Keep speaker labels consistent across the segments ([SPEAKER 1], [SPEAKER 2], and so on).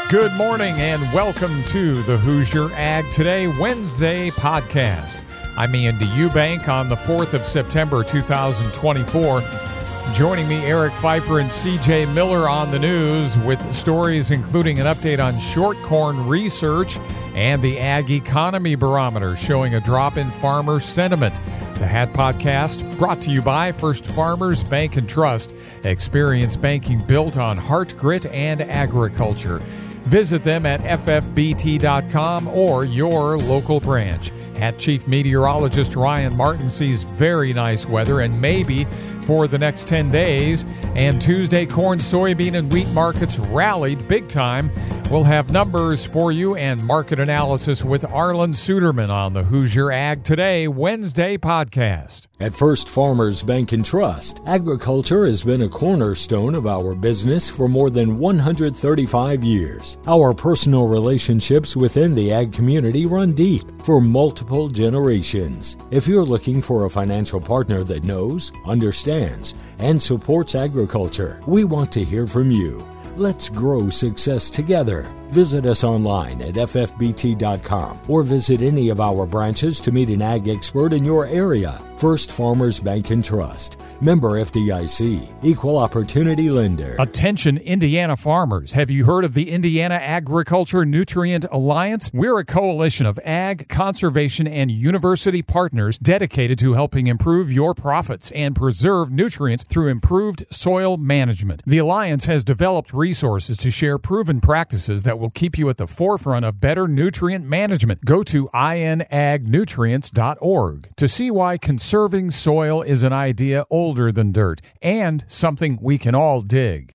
[SPEAKER 1] Good morning and welcome to the Hoosier Ag Today Wednesday podcast. I'm Andy Eubank on the 4th of September 2024. Joining me, Eric Pfeiffer and CJ Miller on the news with stories including an update on short corn research and the Ag Economy Barometer showing a drop in farmer sentiment. The HAT Podcast brought to you by First Farmers Bank and Trust. Experience banking built on heart, grit, and agriculture. Visit them at ffbt.com or your local branch. At Chief Meteorologist Ryan Martin sees very nice weather and maybe for the next 10 days. And Tuesday, corn, soybean, and wheat markets rallied big time. We'll have numbers for you and market analysis with Arlen Suderman on the Hoosier Ag Today Wednesday podcast.
[SPEAKER 2] At First Farmers Bank and Trust, agriculture has been a cornerstone of our business for more than 135 years. Our personal relationships within the ag community run deep for multiple generations. If you're looking for a financial partner that knows, understands, and supports agriculture, we want to hear from you. Let's grow success together. Visit us online at ffbt.com or visit any of our branches to meet an ag expert in your area. First Farmers Bank and Trust. Member FDIC. Equal Opportunity Lender.
[SPEAKER 1] Attention Indiana farmers. Have you heard of the Indiana Agriculture Nutrient Alliance? We're a coalition of ag, conservation, and university partners dedicated to helping improve your profits and preserve nutrients through improved soil management. The Alliance has developed resources to share proven practices that will keep you at the forefront of better nutrient management. Go to inagnutrients.org to see why conserving soil is an idea older than dirt and something we can all dig.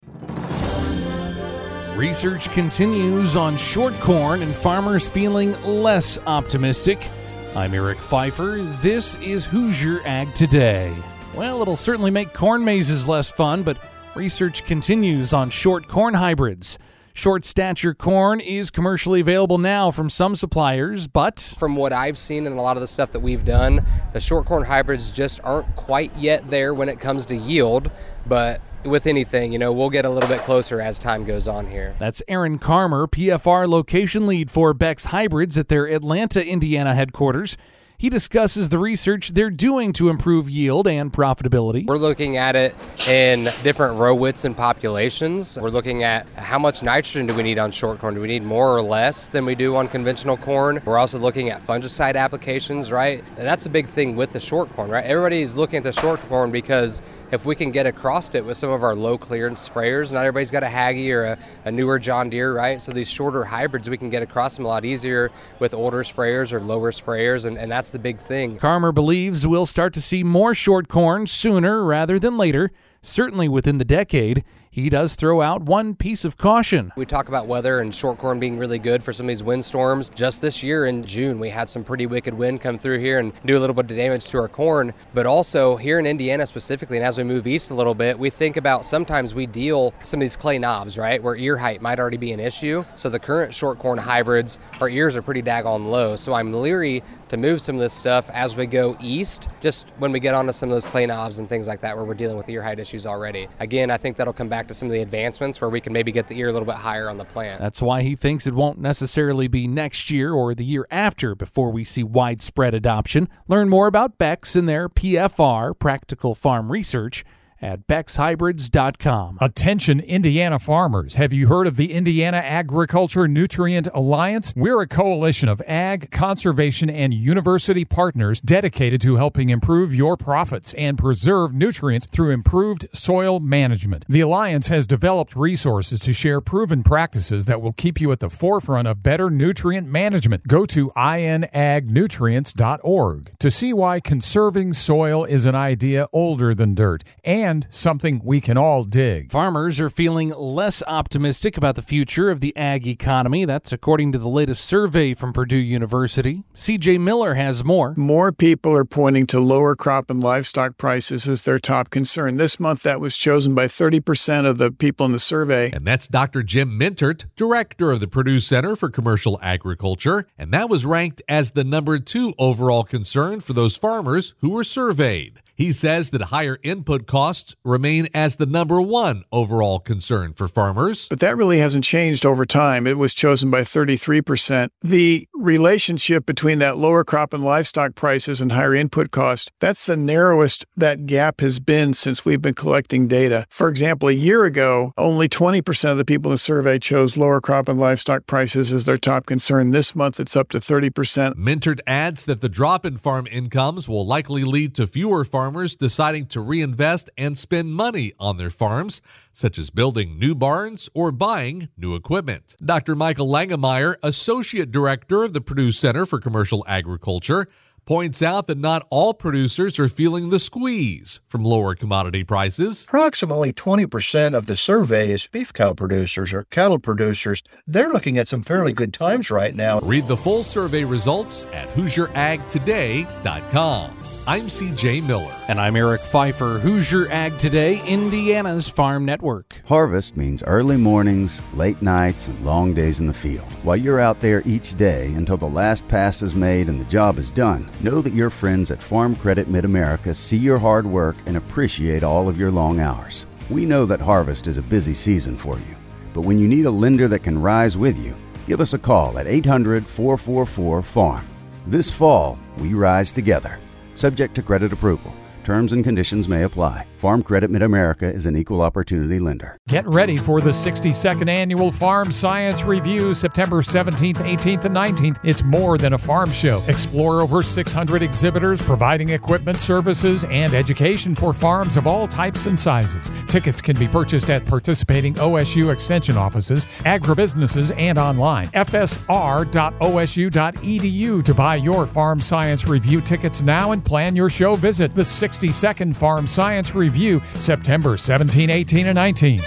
[SPEAKER 3] Research continues on short corn and farmers feeling less optimistic. I'm Eric Pfeiffer. This is Hoosier Ag Today. Well, it'll certainly make corn mazes less fun, but research continues on short corn hybrids. Short stature corn is commercially available now from some suppliers, but
[SPEAKER 4] from what I've seen and a lot of the stuff that we've done, the short corn hybrids just aren't quite yet there when it comes to yield. But with anything, we'll get a little bit closer as time goes on here.
[SPEAKER 3] That's Aaron Karmer, PFR location lead for Beck's Hybrids at their Atlanta, Indiana headquarters. He discusses the research they're doing to improve yield and profitability.
[SPEAKER 4] We're looking at it in different row widths and populations. We're looking at how much nitrogen do we need on short corn? Do we need more or less than we do on conventional corn? We're also looking at fungicide applications, right? And that's a big thing with the short corn, right? Everybody's looking at the short corn because if we can get across it with some of our low clearance sprayers, not everybody's got a Hagie or a newer John Deere, right? So these shorter hybrids, we can get across them a lot easier with older sprayers or lower sprayers, and that's the big thing.
[SPEAKER 3] Karmer believes we'll start to see more short corn sooner rather than later, certainly within the decade. He does throw out one piece of caution.
[SPEAKER 4] We talk about weather and short corn being really good for some of these windstorms. Just this year in June, we had some pretty wicked wind come through here and do a little bit of damage to our corn. But also here in Indiana specifically, and as we move east a little bit, we think about sometimes we deal some of these clay knobs, right, where ear height might already be an issue. So the current short corn hybrids, our ears are pretty daggone low. So I'm leery to move some of this stuff as we go east, just when we get onto some of those clay knobs and things like that where we're dealing with ear height issues already. Again, I think that'll come back to some of the advancements where we can maybe get the ear a little bit higher on the plant.
[SPEAKER 3] That's why he thinks it won't necessarily be next year or the year after before we see widespread adoption. Learn more about Beck's and their PFR, Practical Farm Research, at BecksHybrids.com.
[SPEAKER 1] Attention Indiana farmers. Have you heard of the Indiana Agriculture Nutrient Alliance? We're a coalition of ag, conservation, and university partners dedicated to helping improve your profits and preserve nutrients through improved soil management. The Alliance has developed resources to share proven practices that will keep you at the forefront of better nutrient management. Go to inagnutrients.org to see why conserving soil is an idea older than dirt and something we can all dig.
[SPEAKER 3] Farmers are feeling less optimistic about the future of the ag economy. That's according to the latest survey from Purdue University. CJ Miller has more.
[SPEAKER 5] More people are pointing to lower crop and livestock prices as their top concern. This month, that was chosen by 30% of the people in the survey.
[SPEAKER 6] And that's Dr. Jim Mintert, director of the Purdue Center for Commercial Agriculture. And that was ranked as the number 2 overall concern for those farmers who were surveyed. He says that higher input costs remain as the number one overall concern for farmers.
[SPEAKER 5] But that really hasn't changed over time. It was chosen by 33%. The relationship between that lower crop and livestock prices and higher input cost, that's the narrowest that gap has been since we've been collecting data. For example, a year ago, only 20% of the people in the survey chose lower crop and livestock prices as their top concern. This month, it's up to 30%.
[SPEAKER 6] Minter adds that the drop in farm incomes will likely lead to fewer farmers deciding to reinvest and spend money on their farms, such as building new barns or buying new equipment. Dr. Michael Langemeyer, Associate Director of the Purdue Center for Commercial Agriculture, points out that not all producers are feeling the squeeze from lower commodity prices.
[SPEAKER 7] Approximately 20% of the survey is beef cow producers or cattle producers. They're looking at some fairly good times right now.
[SPEAKER 6] Read the full survey results at HoosierAgToday.com. I'm CJ Miller.
[SPEAKER 3] And I'm Eric Pfeiffer, Hoosier Ag Today, Indiana's Farm Network.
[SPEAKER 8] Harvest means early mornings, late nights, and long days in the field. While you're out there each day until the last pass is made and the job is done, know that your friends at Farm Credit Mid-America see your hard work and appreciate all of your long hours. We know that harvest is a busy season for you, but when you need a lender that can rise with you, give us a call at 800-444-FARM. This fall, we rise together. Subject to credit approval. Terms and conditions may apply. Farm Credit Mid-America is an equal opportunity lender.
[SPEAKER 1] Get ready for the 62nd Annual Farm Science Review, September 17th, 18th, and 19th. It's more than a farm show. Explore over 600 exhibitors providing equipment, services, and education for farms of all types and sizes. Tickets can be purchased at participating OSU Extension offices, agribusinesses, and online. fsr.osu.edu to buy your Farm Science Review tickets now and plan your show visit. The 62nd Farm Science Review, September 17, 18, and 19.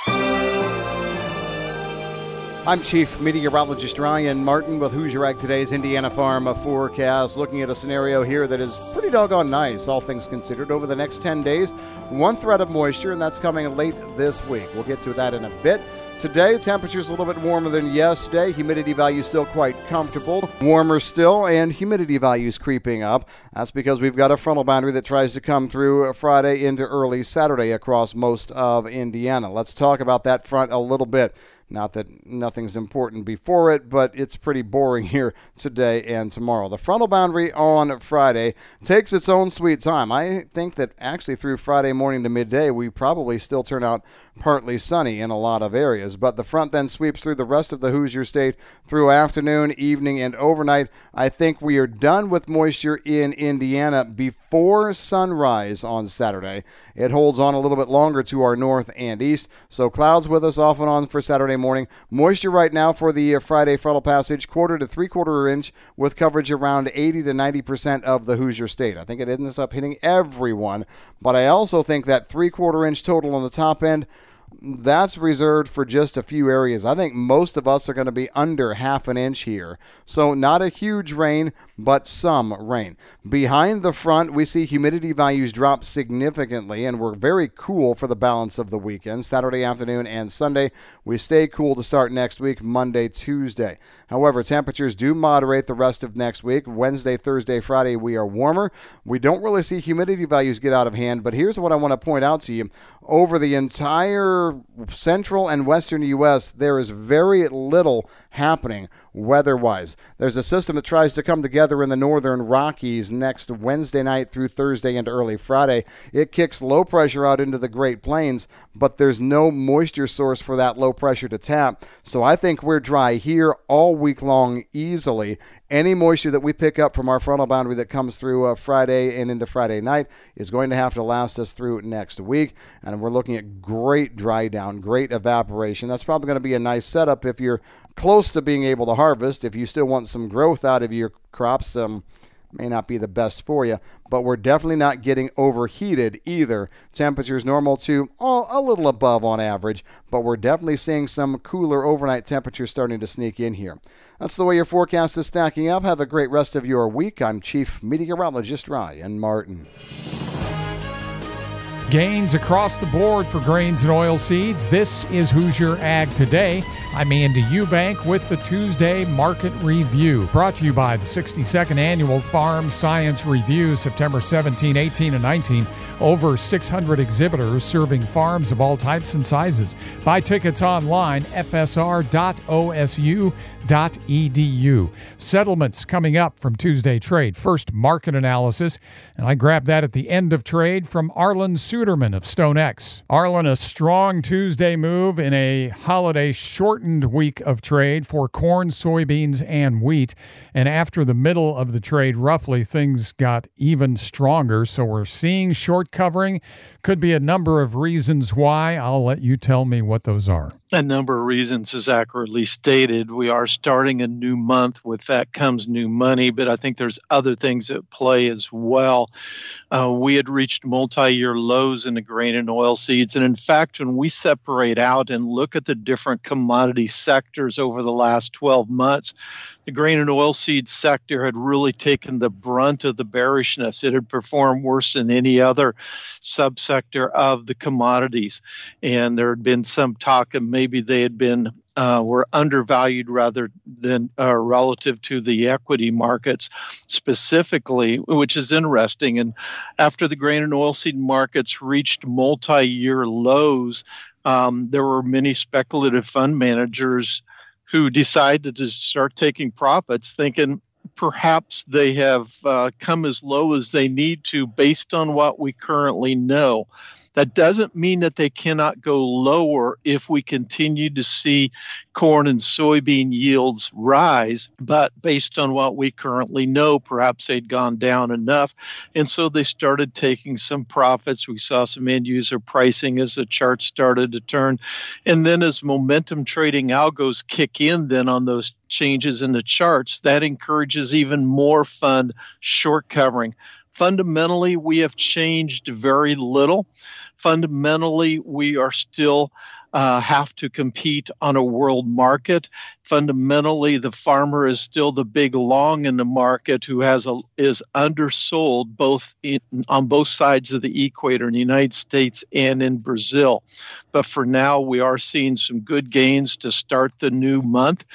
[SPEAKER 9] I'm Chief Meteorologist Ryan Martin with Hoosier Ag Today's Indiana Farm Forecast, looking at a scenario here that is pretty doggone nice, all things considered. Over the next 10 days, one threat of moisture, and that's coming late this week. We'll get to that in a bit. Today, temperatures a little bit warmer than yesterday. Humidity value still quite comfortable. Warmer still, and humidity values creeping up. That's because we've got a frontal boundary that tries to come through Friday into early Saturday across most of Indiana. Let's talk about that front a little bit. Not that nothing's important before it, but it's pretty boring here today and tomorrow. The frontal boundary on Friday takes its own sweet time. I think that actually through Friday morning to midday, we probably still turn out partly sunny in a lot of areas. But the front then sweeps through the rest of the Hoosier State through afternoon, evening, and overnight. I think we are done with moisture in Indiana before sunrise on Saturday. It holds on a little bit longer to our north and east, so clouds with us off and on for Saturday morning. Moisture right now for the Friday frontal passage, 1/4 to 3/4 inch with coverage around 80 to 90% of the Hoosier State. I think it ends up hitting everyone, but I also think that 3/4 inch total on the top end, that's reserved for just a few areas. I think most of us are going to be under 1/2 inch here. So not a huge rain, but some rain. Behind the front, we see humidity values drop significantly, and we're very cool for the balance of the weekend. Saturday afternoon and Sunday, we stay cool to start next week, Monday, Tuesday. However, temperatures do moderate the rest of next week. Wednesday, Thursday, Friday, we are warmer. We don't really see humidity values get out of hand, but here's what I want to point out to you. Over the entire central and western U.S., there is very little happening weather-wise. There's a system that tries to come together in the northern Rockies next Wednesday night through Thursday and early Friday. It kicks low pressure out into the Great Plains, but there's no moisture source for that low pressure to tap. So I think we're dry here all week long easily. Any moisture that we pick up from our frontal boundary that comes through Friday and into Friday night is going to have to last us through next week. And we're looking at great dry down, great evaporation. That's probably going to be a nice setup if you're close to being able to harvest. If you still want some growth out of your crops, may not be the best for you, but we're definitely not getting overheated either. Temperatures normal to a little above on average, but we're definitely seeing some cooler overnight temperatures starting to sneak in here. That's the way your forecast is stacking up. Have a great rest of your week. I'm Chief Meteorologist Ryan Martin.
[SPEAKER 1] Gains across the board for grains and oilseeds. This is Hoosier Ag Today. I'm Andy Eubank with the Tuesday Market Review, brought to you by the 62nd Annual Farm Science Review, September 17, 18, and 19. Over 600 exhibitors serving farms of all types and sizes. Buy tickets online, fsr.osu.edu. Settlements coming up from Tuesday Trade. First, market analysis, and I grabbed that at the end of trade from Arlen Suderman of StoneX. Arlen, a strong Tuesday move in a holiday shortened week of trade for corn, soybeans, and wheat. And after the middle of the trade, roughly, things got even stronger. So we're seeing short covering. Could be a number of reasons why. I'll let you tell me what those are.
[SPEAKER 10] A number of reasons is accurately stated. We are starting a new month. With that comes new money, but I think there's other things at play as well. We had reached multi-year lows in the grain and oil seeds. And in fact, when we separate out and look at the different commodity sectors over the last 12 months, the grain and oilseed sector had really taken the brunt of the bearishness. It had performed worse than any other subsector of the commodities. And there had been some talk that maybe they had been were undervalued rather than relative to the equity markets specifically, which is interesting. And after the grain and oilseed markets reached multi-year lows, there were many speculative fund managers who decided to start taking profits, thinking perhaps they have come as low as they need to based on what we currently know. That doesn't mean that they cannot go lower if we continue to see corn and soybean yields rise, but based on what we currently know, perhaps they'd gone down enough. And so they started taking some profits. We saw some end user pricing as the chart started to turn. And then as momentum trading algos kick in then on those changes in the charts, that encourages even more fund short covering. Fundamentally, we have changed very little. Fundamentally, we are still have to compete on a world market. Fundamentally, the farmer is still the big long in the market who is undersold on both sides of the equator in the United States and in Brazil. But for now, we are seeing some good gains to start the new month.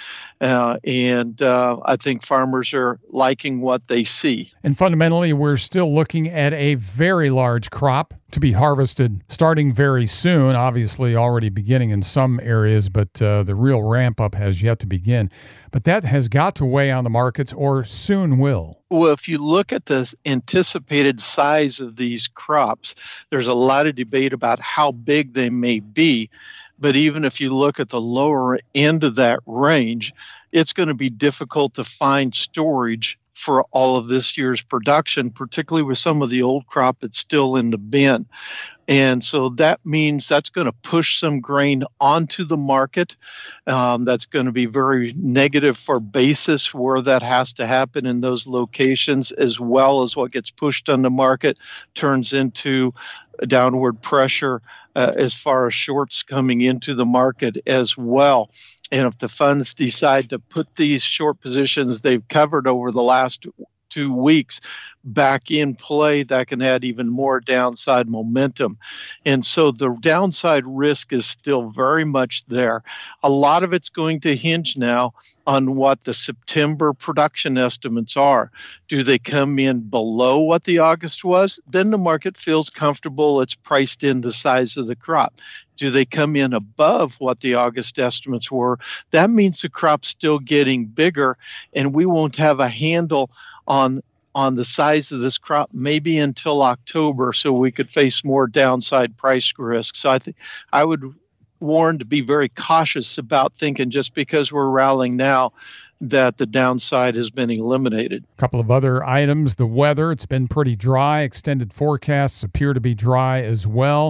[SPEAKER 10] And I think farmers are liking what they see.
[SPEAKER 1] And fundamentally, we're still looking at a very large crop to be harvested starting very soon, obviously already beginning in some areas, but the real ramp up has yet to begin. But that has got to weigh on the markets, or soon will.
[SPEAKER 10] Well, if you look at the anticipated size of these crops, there's a lot of debate about how big they may be. But even if you look at the lower end of that range, it's going to be difficult to find storage for all of this year's production, particularly with some of the old crop that's still in the bin. And so that means that's going to push some grain onto the market. That's going to be very negative for basis where that has to happen in those locations, as well as what gets pushed on the market turns into downward pressure as far as shorts coming into the market as well. And if the funds decide to put these short positions they've covered over the last 2 weeks back in play, that can add even more downside momentum. And so the downside risk is still very much there. A lot of it's going to hinge now on what the September production estimates are. Do they come in below what the August was? Then the market feels comfortable. It's priced in the size of the crop. Do they come in above what the August estimates were? That means the crop's still getting bigger, and we won't have a handle on the size of this crop maybe until October, so we could face more downside price risk. So I think I would warn to be very cautious about thinking just because we're rallying now that the downside has been eliminated.
[SPEAKER 1] A couple of other items. The weather, it's been pretty dry. Extended forecasts appear to be dry as well.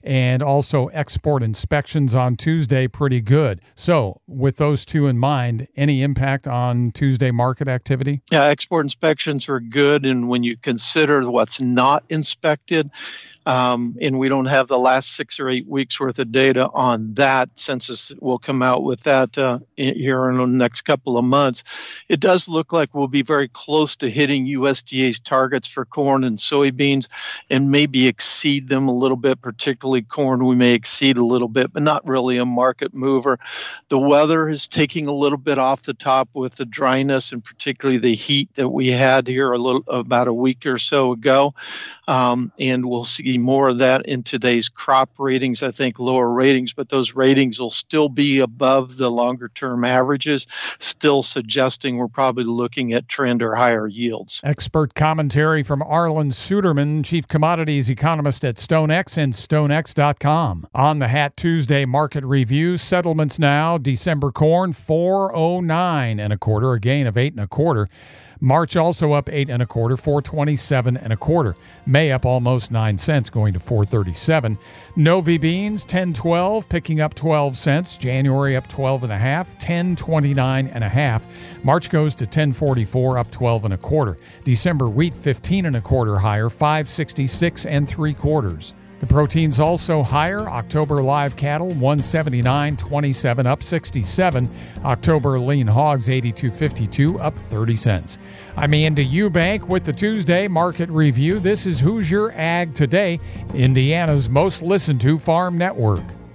[SPEAKER 1] and also export inspections on Tuesday pretty good. So with those two in mind, any impact on Tuesday market activity?
[SPEAKER 10] Yeah, export inspections are good, and when you consider what's not inspected, and we don't have the last 6 or 8 weeks worth of data on that. Census will come out with that here in the next couple of months. It does look like we'll be very close to hitting USDA's targets for corn and soybeans and maybe exceed them a little bit, particularly corn. We may exceed a little bit, but not really a market mover. The weather is taking a little bit off the top with the dryness and particularly the heat that we had here about a week or so ago. And we'll see more of that in today's crop ratings. I think lower ratings, but those ratings will still be above the longer term averages, still suggesting we're probably looking at trend or higher yields.
[SPEAKER 1] Expert commentary from Arlen Suderman, Chief Commodities Economist at StoneX and StoneX.com. On the Hat Tuesday market review, settlements now, December corn 409 1/4, a gain of 8 1/4. March also up 8 1/4, 427 1/4. May up almost 9 cents, going to 437. Novi beans 10.12, picking up 12 cents. January up 12 1/2, 10.29 1/2. March goes to 10.44, up 12 1/4. December wheat 15 1/4 higher, 5.66 3/4. The proteins also higher. October live cattle 179.27, up 67. October lean hogs 82.52, up 30 cents. I'm Andy Eubank with the Tuesday Market Review. This is Hoosier Ag Today, Indiana's most listened to farm network.